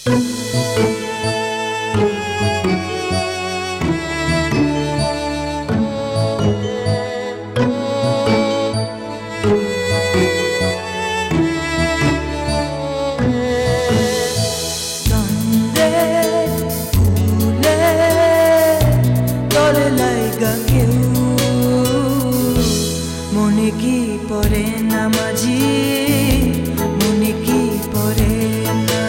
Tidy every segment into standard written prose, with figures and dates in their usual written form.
মনে কি পড়ে না মাঝি, মনে কি পড়ে না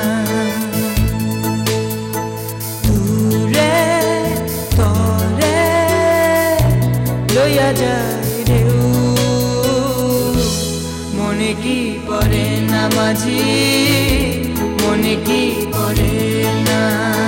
দূরে তরে লইয়া যায় ঢেউ। মনে কি পড়ে না মাঝি, মনে কি পড়ে না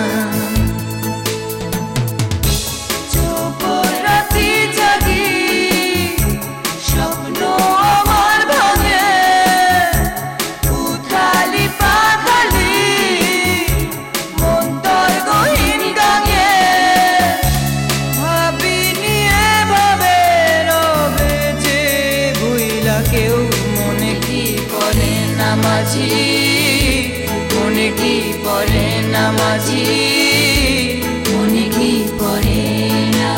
কেউ। মনে কি পড়ে না মাঝি, মনে কি পড়ে না মাঝি, মনে কি পড়ে না।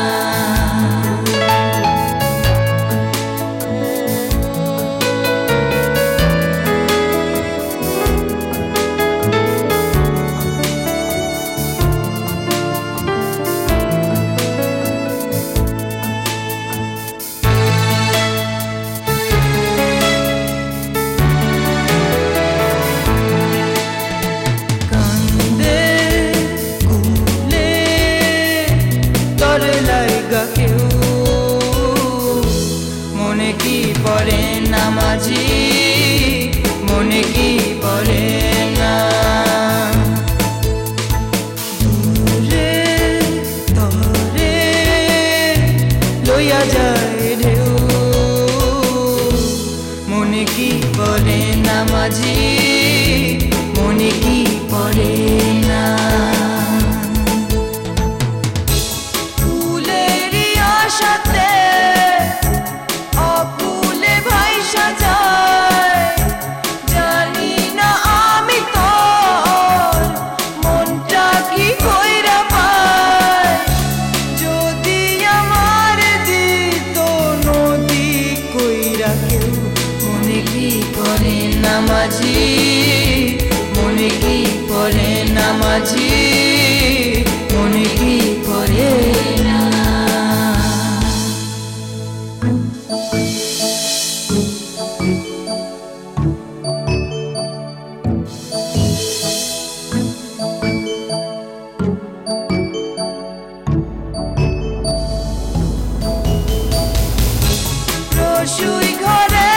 কেউ মনে কি পড়ে না মাঝি, মনে কি পড়ে না দূরে তরে লইয়া যায় ঢেউ। মনে কি পড়ে না মাঝি, মনে কি পড়ে না সাথে অকুলে ভাইসা যায়। জানি না আমি তোর মনটা কি কইরা পায়, যদি আমার দিত নদী কইরা কেউ। মনে কি পড়ে না মাঝি, মনে কি পড়ে না মাঝি, মনে কি পড়ে না। রসুই ঘরে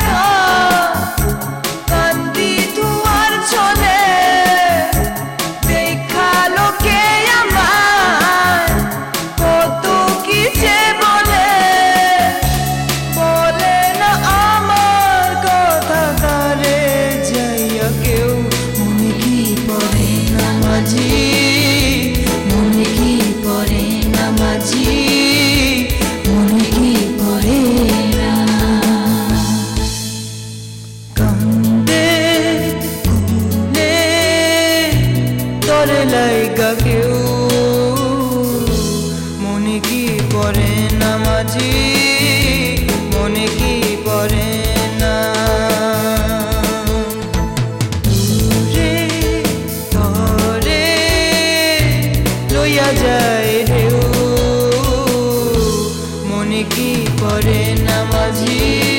কান্দি দুয়ার চলে, দেখা লোকে আমার কত কি যে বলে। বলে না আমার কথা কারে যাইয়া কেউ। মনে কি পড়ে না মাঝি, মনে কি পড়ে না মাঝি, মনে কি পড়ে না। কান্দে কুলে তরে লাইগা কেউ। মনে কি পড়ে না মাঝি, মনে কি পড়ে না দূরে তরে লইয়া যায় ঢেউ। মনে কি পড়ে না মাঝি।